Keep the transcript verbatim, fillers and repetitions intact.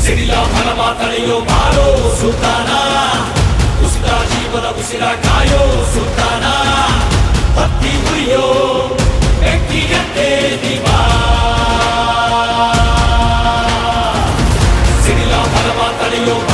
ಸಿಡಿಲ ಫಲವ ತಳೆಯೋ ಬಾರೋ ಸುಲ್ತಾನ, ಕುಸಿದ ಜೀವನ ಉಸಿರ ಕಾಯೋ ಸುಲ್ತಾನ, ಹತ್ತಿ ಉರಿಯೋ ಬೆಂಕಿಯಂತೆ ದಿವಾ, ಸಿಡಿಲ ಫಲವ ತಳೆಯೋ